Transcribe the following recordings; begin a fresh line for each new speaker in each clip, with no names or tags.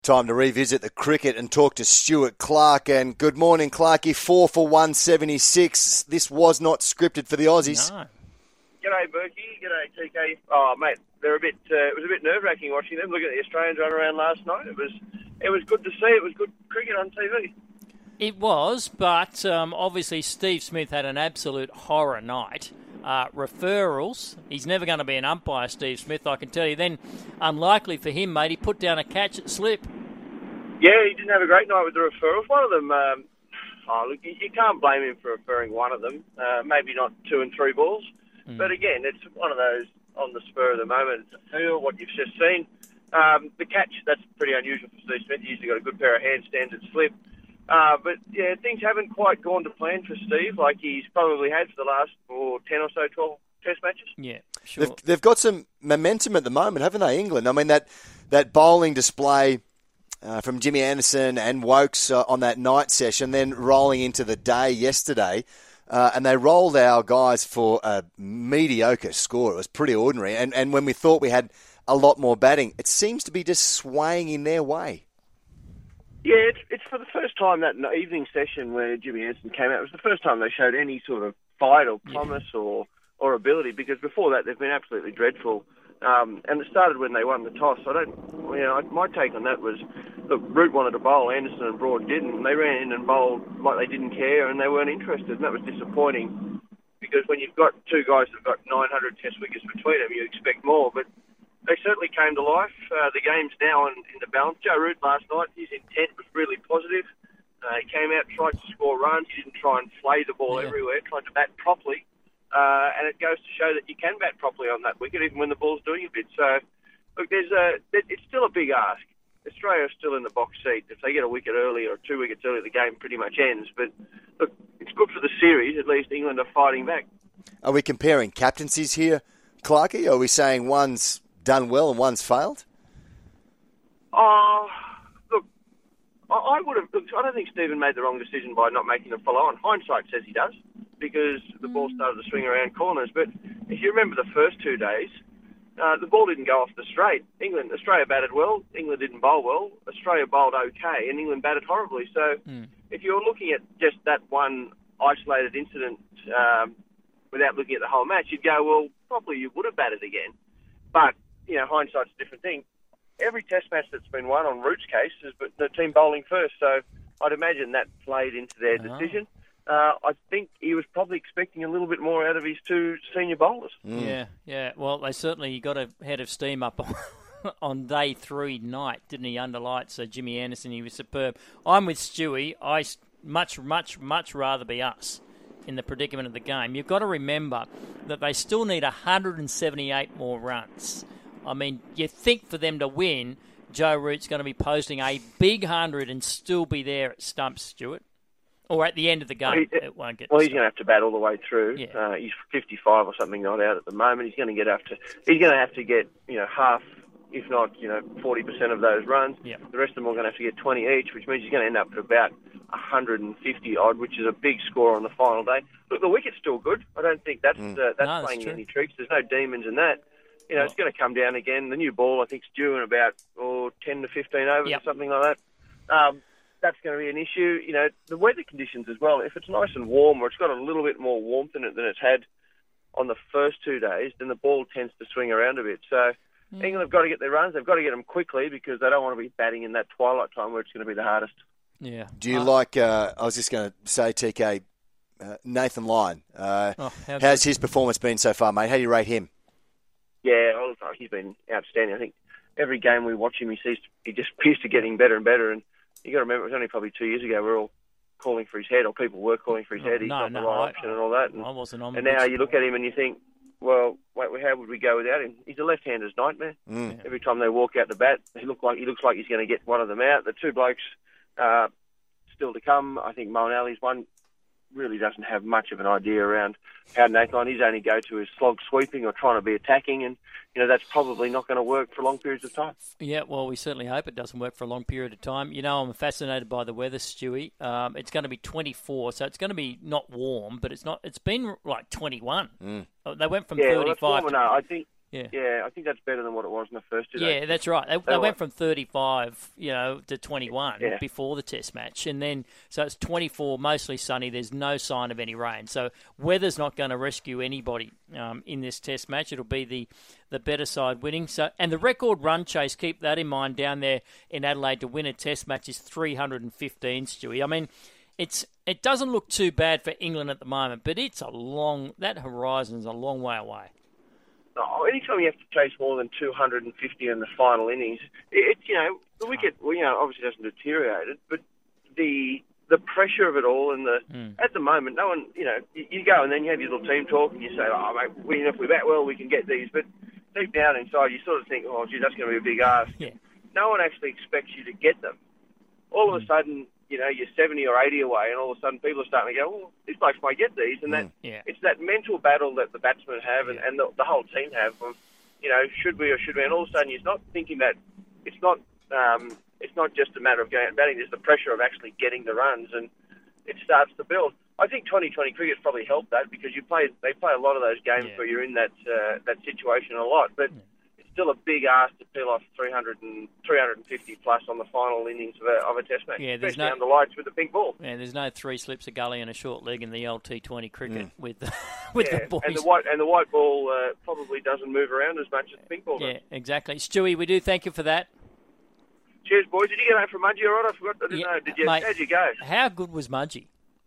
Time to revisit the cricket and talk to Stuart Clark. And good morning, Clarkie. 4 for 176. This was not scripted for the Aussies.
No.
G'day, Berkey. G'day, TK. Oh, mate, they're it was a bit nerve-wracking watching them. Looking at the Australians run around last night. It was good to see. It was good cricket on TV.
It was, but obviously Steve Smith had an absolute horror night. Referrals. He's never going to be an umpire, Steve Smith, I can tell you. Then, unlikely for him, mate, he put down a catch at slip.
Yeah, he didn't have a great night with the referrals. One of them, look, you can't blame him for referring one of them. Maybe not 2 and 3 balls. But again, it's one of those on the spur of the moment. Feel what you've just seen. The catch, that's pretty unusual for Steve Smith. He's usually got a good pair of handstands at slip. But, yeah, things haven't quite gone to plan for Steve, like he's probably had for the last 10 or so, 12 Test matches.
Yeah, sure.
They've got some momentum at the moment, haven't they, England? I mean, that bowling display from Jimmy Anderson and Wokes on that night session, then rolling into the day yesterday, and they rolled our guys for a mediocre score. It was pretty ordinary. And when we thought we had a lot more batting, it seems to be just swaying in their way.
Yeah, it's for the first time that evening session where Jimmy Anderson came out. It was the first time they showed any sort of fight or promise or ability, because before that they've been absolutely dreadful. And it started when they won the toss. My take on that was, look, Root wanted to bowl, Anderson and Broad didn't. And they ran in and bowled like they didn't care and they weren't interested. And that was disappointing, because when you've got two guys that've got 900 Test wickets between them, you expect more. But they certainly came to life. The game's now in the balance. Joe Root last night, his intent was really positive. He came out, tried to score runs. He didn't try and flay the ball everywhere, tried to bat properly. And it goes to show that you can bat properly on that wicket, even when the ball's doing a bit. So, look, it's still a big ask. Australia's still in the box seat. If they get a wicket early or 2 wickets early, the game pretty much ends. But, look, it's good for the series. At least England are fighting back.
Are we comparing captaincies here, Clarkie? Are we saying one's done well and one's failed?
Look, I would have. Look, I don't think Stephen made the wrong decision by not making them follow on. Hindsight says he does, because the ball started to swing around corners. But if you remember the first 2 days, the ball didn't go off the straight. Australia batted well. England didn't bowl well. Australia bowled okay, and England batted horribly. So if you're looking at just that one isolated incident without looking at the whole match, you'd go, well, probably you would have batted again. But hindsight's a different thing. Every Test match that's been won on Root's case has been the team bowling first, so I'd imagine that played into their decision. I think he was probably expecting a little bit more out of his 2 senior bowlers.
Yeah. Well, they certainly got a head of steam up on day 3 night, didn't he, under lights? So Jimmy Anderson, he was superb. I'm with Stewie. I much rather be us in the predicament of the game. You've got to remember that they still need 178 more runs. I mean, you think for them to win, Joe Root's going to be posting a big 100 and still be there at stumps, Stuart? Or at the end of the game, it won't get.
Well, he's going to have to bat all the way through.
Yeah.
He's 55 or something, not out at the moment. He's going to have to get half, if not 40% of those runs.
Yeah.
The rest of them are going to have to get 20 each, which means he's going to end up at about 150 odd, which is a big score on the final day. Look, the wicket's still good. I don't think that's playing any tricks. There's no demons in that. It's going to come down again. The new ball, I think, is due in about 10 to 15 overs or something like that. That's going to be an issue. The weather conditions as well. If it's nice and warm, or it's got a little bit more warmth in it than it's had on the first 2 days, then the ball tends to swing around a bit. So England have got to get their runs. They've got to get them quickly, because they don't want to be batting in that twilight time where it's going to be the hardest.
Yeah.
Do you like, I was just going to say, TK, Nathan Lyon. How's his performance been so far, mate? How do you rate him?
Yeah, he's been outstanding. I think every game we watch him, he just appears to getting better and better. And you got to remember, it was only probably 2 years ago we were all calling for his head, or people were calling for his head. He's not the right option and all that. And,
I wasn't on.
And now you look at him and you think, well, wait, how would we go without him? He's a left-hander's nightmare. Every time they walk out the bat, he looks like he's going to get one of them out. The 2 blokes still to come. I think Moeen one really doesn't have much of an idea around how Nathan, his only go-to is slog sweeping or trying to be attacking, and that's probably not going to work for long periods of time.
Yeah, well, we certainly hope it doesn't work for a long period of time. I'm fascinated by the weather, Stewie. It's going to be 24, so it's going to be not warm, but it's been like 21. They went from 35
to... I think Yeah, I think that's better than what it was in the first 2 days.
Yeah, that's right. They went from 35, to 21 before the Test match, and then so it's 24, mostly sunny. There's no sign of any rain, so weather's not going to rescue anybody in this Test match. It'll be the better side winning. So, and the record run chase, keep that in mind, down there in Adelaide to win a Test match is 315, Stewie. I mean, it doesn't look too bad for England at the moment, but that horizon's a long way away.
Oh, anytime you have to chase more than 250 in the final innings, the wicket, obviously doesn't deteriorate it, but the pressure of it all and at the moment, no one, you go and then you have your little team talk and you say, oh, mate, if we bat well, we can get these. But deep down inside, you sort of think, oh, gee, that's going to be a big ask.
Yeah. No
one actually expects you to get them. All of a sudden, you're 70 or 80 away, and all of a sudden people are starting to go, well, this bloke might get these. And it's that mental battle that the batsmen have and the whole team have of, should we or should we? And all of a sudden you're not thinking that it's not just a matter of going out and batting, there's the pressure of actually getting the runs, and it starts to build. I think 2020 cricket's probably helped that because they play a lot of those games where you're in that situation a lot. But still a big ask to peel off 350 plus on the final innings of a Test match, especially under lights with the pink ball.
Yeah, there's no 3 slips a gully and a short leg in the LT20 cricket with the boys.
And the white ball probably doesn't move around as much as the pink ball does.
Yeah, exactly. Stewie, we do thank you for that.
Cheers, boys. Did you get home from Mudgee all right? I forgot. I didn't know. Did you?
Mate,
how'd you go?
How good was Mudgee?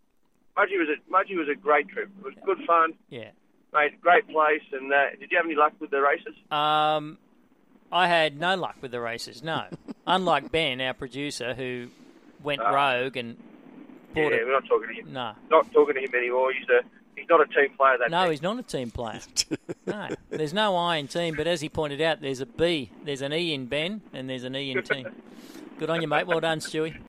Mudgee was a great trip. It was good fun.
Yeah.
Mate, great place. And did you have any luck with the races?
I had no luck with the races, no. Unlike Ben, our producer, who went rogue and bought
we're not talking to him.
No.
Not talking to him anymore. He's not a team player.
No, he's not a team player. No. There's no I in team, but as he pointed out, there's a B. There's an E in Ben, and there's an E in team. Good on you, mate. Well done, Stewie.